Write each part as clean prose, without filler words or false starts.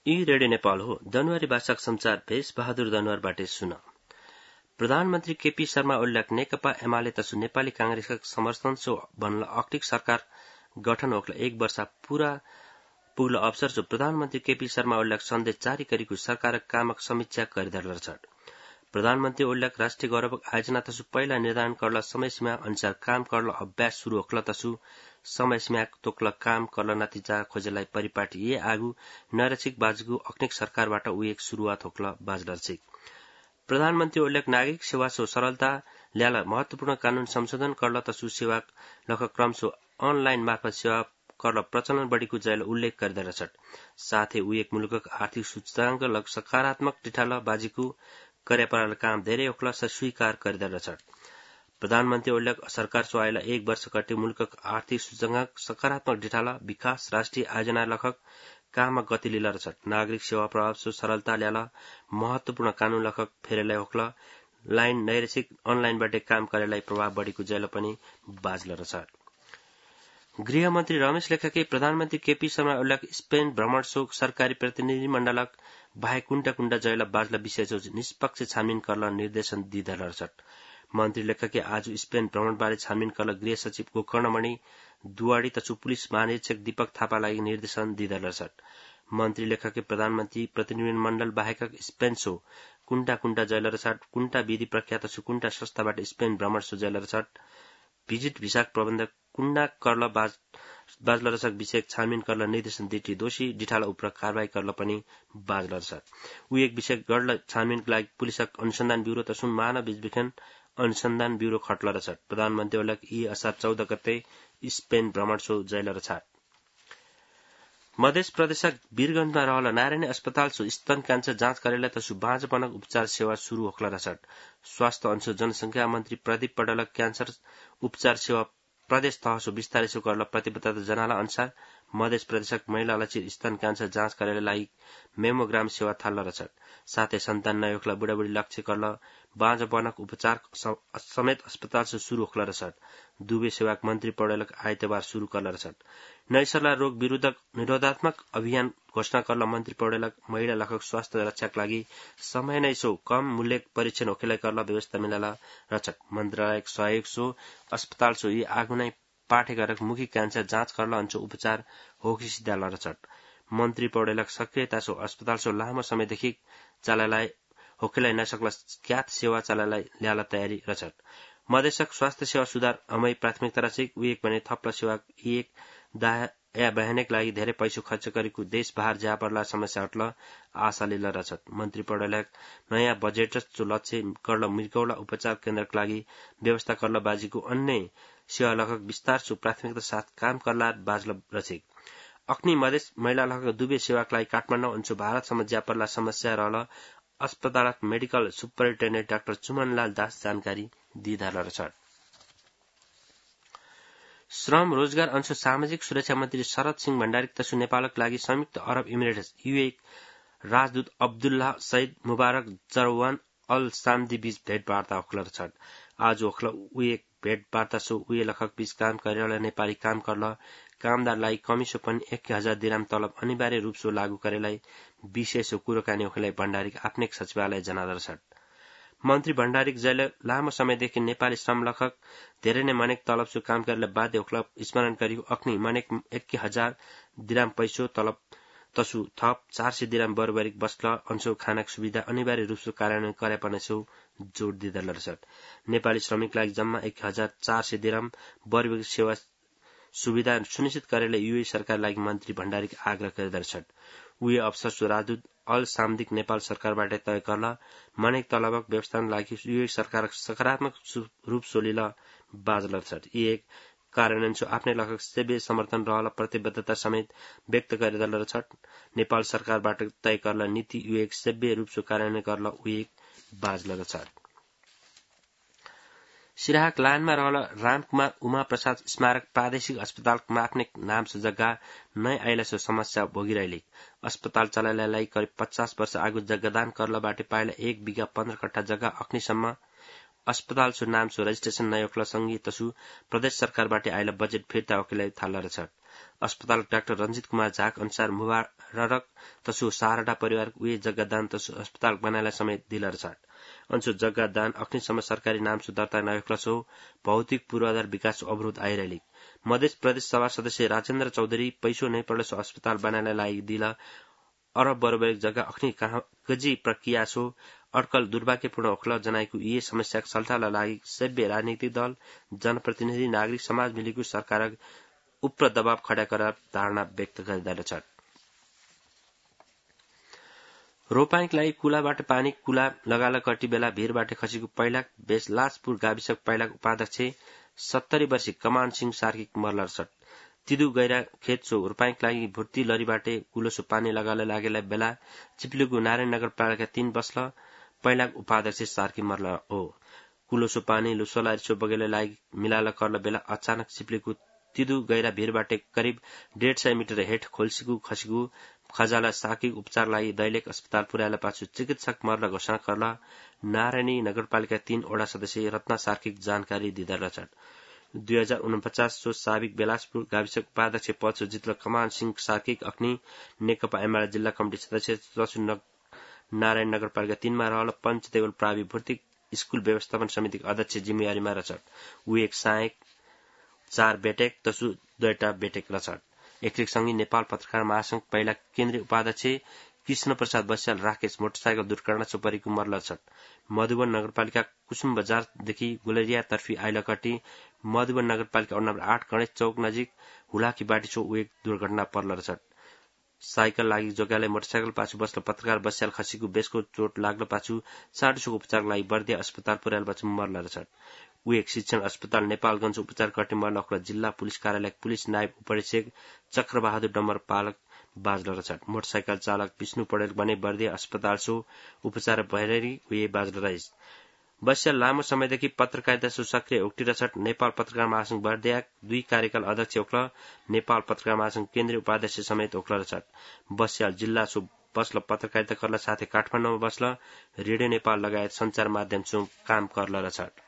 यी रेडियो नेपाल हो। जनवरी भाषाक समाचार भेष बहादुर दनुवारबाटै सुन। प्रधानमन्त्री केपी शर्मा ओलीक नेकपा एमाले तसु नेपाली कांग्रेसका समर्थन सो बनल अक्टिक सरकार गठन होक्ला 1 वर्ष पूरा पुग्ल अवसर सो प्रधानमन्त्री केपी शर्मा ओलीक सन्देश जारी गरेको सरकारक कामक समीक्षा गरिदल छ। प्रधानमन्त्री ओलीक राष्ट्रिय गौरवक आयोजना तसु पहिला निर्धारण करल समय सीमा अनुसार काम करल अभ्यास शुरू होक्ला तसु समय सीमा तोक्ल काम करल नतिजा खोजेलाई परिपाटी ये आगु नैरक्षिक बाजगु अक्निक सरकारबाट उ एक शुरुआत होक्ला बाजलर्छिक। प्रधानमन्त्री ओलीक नागरिक सेवा सो सरलता ल्याला महत्वपूर्ण कानून संशोधन करल तसु सेवा लख क्रम सो अनलाइन मार्फत सेवा करल प्रचलन बढीको जयल उल्लेख गरिदल छ। साथै उ एक मुलुकक आर्थिक सूचकांक लग सकारात्मक टिठाल बाजीको कर्यापराल काम धेरै होक्ला स्वीकार गरिदल छ। प्रधानमन्त्री ओलीक सरकार सो आएला 1 वर्ष कटे मुलुकक आर्थिक सूचकांक सकारात्मक डिठाल विकास राष्ट्रिय आयोजना लखक काम गति लिलर छ। नागरिक सेवा प्रभाव सो सरलता ल्याला महत्वपूर्ण कानून लखक फेरेलाई होक्ला लाइन नैरक्षिक अनलाइनबाट काम गरेलाई प्रभाव बढीको जयल पनि बाजलर छ। गृहमन्त्री रमेश लेखकले प्रधानमन्त्री केपी शर्मा ओलीक स्पेन भ्रमण सो सरकारी प्रतिनिधि मण्डलक बाहेक कुण्डा जयल बाजल विषय सो निष्पक्ष छानबिन करल निर्देशन दिदल छ। मन्त्री लेखकले आज स्पेन भ्रमणबारे छानबिन करल गृह सचिव गोकर्णमणि दुवाडी तसु पुलिस महानिरीक्षक दीपक थापालाई निर्देशन दिदल छ। मन्त्री लेखकले प्रधानमन्त्री प्रतिनिधि मण्डल बाहेक स्पेन सो कुण्डा जयल छ। कुण्डा विधि प्रख्यात तसु कुण्डा संस्थाबाट स्पेन भ्रमण सो जयल छ। भिजिट भिसाक प्रबन्धक कुण्डा करल बाजलर छ विषय छानबिन करल निर्देशन दिटी दोषी डिठाल उपर कारवाही करल पनि बाजलर छ। उ एक विषय गढल छानबिनका लागि पुलिसक अनुसन्धान ब्यूरो तसु मानव विज्ञान अनुसन्धान ब्यूरो खट्लर छ। प्रधानमन्त्री ओलीक यी असार 14 गते स्पेन भ्रमण सो जयल छ। मध्य प्रदेशक वीरगंजमा रहल नारायणी अस्पताल सो स्तन क्यान्सर जाँच करेला तसु बाँझपनक उपचार सेवा शुरू होक्ला छ। स्वास्थ्य अंश जनसंख्या मन्त्री प्रदीप पटेलक क्यान्सर उपचार सेवा प्रदेश तह सो विस्तारै सो करल प्रतिबद्धता जनाला अनुसार मध्य प्रदेशक महिला लक्षित स्तन क्यान्सर जाँच करेलाई मेमोग्राम सेवा थाल्लर छ। साथै सन्तान नयोक्ला बुढाबुढी लक्ष्य करल बाँझपनक उपचार समेत अस्पताल से शुरू होक्लर छ। दुवै सेवाक मन्त्री पौडेलक आइतबार शुरू करलर छ। नैसर्ला रोग विरुद्धक निरोधात्मक अभियान घोषणा करल मन्त्री पौडेलक महिला लखक स्वास्थ्य रक्षाका लागि समय नै सो कम मूल्य परीक्षण होखेलाई करल व्यवस्था मिलाला रचक। मन्त्रालयक सहयोग सो अस्पताल सो यी आगुनै पाठेघरक मुखी क्यान्सर जाँच करल अंचो उपचार होकी सिद्धालर छ। मन्त्री पौडेलक सक्रियता सो अस्पताल सो लामो समयदेखि चलालाई होखेलाई नसक्ला क्यात सेवा चलालाई ल्याला तयारी रचत। मधेसक स्वास्थ्य सेवा सुधार अमय प्राथमिकता रचिक उ एक भने थप्ला सेवा एक दाया बहनेक लागि धेरै पैसो खर्च गरेको देश बाहर जा पर्ला समस्या हट्ल आशा लिल रचत। मन्त्री पौडेलक नयाँ बजेट जो लक्ष्य करल मृगौला उपचार केन्द्रका लागि व्यवस्था करल बाजीको अन्य सेवा लखक विस्तार सो प्राथमिकता साथ काम करला बाजल रचिक। अक्नी मधेस महिला लखक दुवै सेवाका लागि काठमाडौँ अंशु भारतसम्म ज्या पर्ला समस्या रहल अस्पतालक medical superintendent doctor Chumanlal Das जानकारी दिइधार छ। श्रम रोजगार अंश सामाजिक सुरक्षा मन्त्री शरद सिंह भण्डारी तसु नेपालक लागि संयुक्त अरब इमिरेट्स यूए राजदूत Abdullah Saeed Mubarak Jarwan Al Samdi बीच भेटवार्ता होक्लर छ। आज होक्ल उ एक भेटवार्ता सो उए लखक बीच काम करेला नेपाली काम करल कामदारलाई कमिसो पनि 1000 दिराम तलब अनिवार्य रूप सो लागू करेलाई विशेष कुरोकानी होखेलाई भण्डारी आफ्नै सचिवालय जनादर छ। मन्त्री भण्डारी जैले लामो समयदेखि नेपाली श्रम लखक धेरै नै मनेक तलब सो काम गरेलाई बाध्य होक्ल स्मरण गरियो अक्नी मनेक 1000 दिराम पैसो तलब तसु थप 400 दिराम बरबरिक बस्ल अंशो खानाक सुविधा अनिवार्य रूप सो कार्यान्वयन गरेपने सो जोड दिदल छ। नेपाली श्रमिक लागि जम्मा 1400 दिराम बरबरिक सेवा सुविधा सुनिश्चित गरेले यूए सरकार लागि मन्त्री भण्डारी आग्रह गरिदल छ। उए अफसर सो राजदूत अल सामदिक नेपाल सरकारबाट तय करल मनेक तलबक व्यवस्थापन लागि यूए सरकारक सकारात्मक रूप सो लिल बाजलर छ। यी एक कार्यान्वयन सो आफ्नै लखक सेव्य समर्थन रहल प्रतिबद्धता समेत व्यक्त गरिदल छ। नेपाल सरकारबाट तय करल नीति यूए सेव्य रूप सो कार्यान्वयन करल उए बाजलर छ। सिराहाक लानमा रहल रामकुमार उमा प्रसाद स्मारक प्रादेशिक अस्पताल आफ्नै नाम सो जग्गा नै आइला सो समस्या भोगिरहेली अस्पताल चलाइलाई करिब 50 वर्ष आगु जग्गादान करलबाट पाइला 1 बिघा 15 कट्ठा जग्गा अक्नीसम्म अस्पताल सो नाम सो रजिस्ट्रेशन नै होक्ल संघीय तसु प्रदेश सरकारबाट आइला बजेट फिर्ता होकेलाई थाल्लर छ। अस्पताल डाक्टर रञ्जित कुमार झाक अनुसार मुबारक तसु सारडा परिवार उहे जग्गा दान तसु अस्पताल बनाएला समेत दिलर छाट अंशु जग्गा दान अग्निसम्म सरकारी नाम सु दर्ता नगर्छौ भौतिक पूर्वाधार विकास अवरोध आइरहेली मध्य प्रदेश सभा सदस्य राजेन्द्र चौधरी पैसो नै पर्छ अस्पताल बनाएला लागि दिल अरब बरोबर जग्गा अग्नि गजी प्रक्रिया सो अड्कल दुर्भाग्यपूर्ण ओखल जनाएको यी समस्या सल्टाला लागि सभ्य राजनीतिक दल जनप्रतिनिधि नागरिक समाज मिलेको सरकार उप्र दबाव खडा गरेर धारणा व्यक्त गरिरहेछ रोपानीको लागि कुलाबाट पानी कुला लगाला कति बेला भीरबाट खसेको पहिला बेसलासपुर गाविसक पहिलाको उपाध्यक्ष 70 वर्षीय कमान सिंह सार्की मर्लर तिदु गैरा खेत सो रोपानीको लागि भुर्ती लरीबाटे कुलोसो पानी लगाला लागेला बेला चिप्लेको नारायण नगरपालिका 3 बस्ल पहिलाको उपाध्यक्ष सार्की मर्लर हो कुलोसो पानी लुसोलारी सो बगेला लागि मिलाला कर्ल बेला अचानक चिप्लेको तिदु गैरा भीरबाटे करिब 150 मिटर हेठ खोल्सीको खसेको खजाला साकी उपचार लागि दैलेख अस्पताल पुर्याएला पाछु चिकित्सक मर्ल घोषणा कर्ल नारायणी नगरपालिका 3 वडा सदस्य रत्ना सार्किक जानकारी दिँदा रहेछन् 2049 सो साबिक बेलासपुर गाविसक उपाध्यक्ष पद सो जित्ल कमान सिंह सार्किक अग्नि नेकपा एमाले जिल्ला कमिटी सदस्य तसु नारायण नगरपालिका 3 मा रहल पञ्चदेवल प्रावि भौतिक स्कूल व्यवस्थापन समितिको अध्यक्ष जिम्मेवारीमा रहेछन् उ एक सहायक 4 बेटेक तसु 2टा बेटेक रहेछन् एकलिकसँगै नेपाल पत्रकार महासंघ पहिला केन्द्रीय उपाध्यक्ष कृष्ण प्रसाद बस्याल राकेश मोटरसाइकल दुर्घटना सो परेको मर्ल छन् मधुवन नगरपालिका कुसुम बजारदेखि गुलेरिया तर्फी आइलकटी मधुवन नगरपालिका वडा नम्बर 8 गणेश चौक नजिक हुलाकी बाटी सो एक दुर्घटना पर्ल छन् साइकल लागि जोगाले मोटरसाइकल पाछु बस्ल पत्रकार बस्याल खसीको बेसको चोट लाग्न पाछु साडुसोको उपचार लागि बर्दिया अस्पताल पुर्याएल पाछु मर्ल छन् उ एक शिक्षण अस्पताल नेपालगञ्ज उपचार गर्ने मर्लखला जिल्ला पुलिस कार्यालय पुलिस नायब उपरीक्षक चक्रबहादुर डम्बर पालक बाजल रहेछन् मोटरसाइकल चालक विष्णु पौडेल भने बर्दिया अस्पताल सो उपचार भएरी उहे बाजल रहेछ बस्याल लामो समयदेखि पत्रकारिता सो सक्रिय उक्टिरहेछन् नेपाल पत्रकार महासंघ बर्दिया 2 कार्यकाल अध्यक्ष ओक्ल नेपाल पत्रकार महासंघ केन्द्रीय उपाध्यक्ष समेत ओक्ल रहेछन् बस्याल जिल्ला सो बस्ल पत्रकारिता कर्ला साथै काठमाडौँमा बस्ल रेडियो नेपाल लगायत सञ्चार माध्यम सो काम कर्ल रहेछन्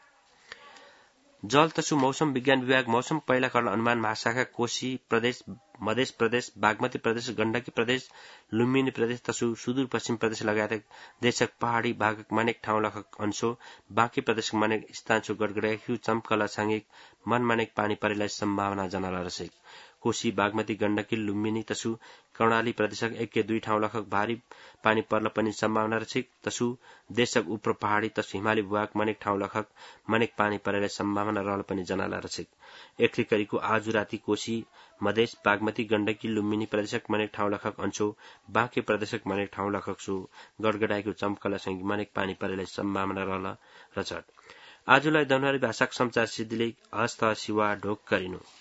जल तसु मौसम विज्ञान विभाग मौसम पहिला कर्ल अनुमान महाशाखा कोशी प्रदेश मध्य प्रदेश बागमती प्रदेश गण्डकी प्रदेश लुम्बिनी प्रदेश तसु सुदूरपश्चिम प्रदेश लगायत देशक पहाड़ी भागक मनेक ठाउँ लखक अंशो बाँकी प्रदेशक मनेक स्थान सो गडगडाखिउ चम्कला सांगिक मन मनेक पानी परेलाई सम्भावना जनाला रहेछ कोशी बागमती गण्डकी लुम्बिनी तसु कर्णाली प्रदेशक 1-2 ठाउँ लखक भारी पानी पर्न पनि सम्भावना रहेछ तसु देशक उप्र पहाड़ी तसु हिमाली भूभाग मनेक ठाउँ लखक मनेक पानी परेलाई सम्भावना रहल पनि जनाला रहेछ एकली करीको आज राति कोशी मधेश बागमती गण्डकी लुम्बिनी प्रदेशक मनेक ठाउँ लखक अंशो बाँकी प्रदेशक मनेक ठाउँ लखक सो गडगडाएको चम्कला सँगै मनेक पानी परेलाई सम्भावना रहल रहेछ आजलाई दनहरी भाषाक समाचार सिद्धिले हस्त सिवा ढोक गरिनु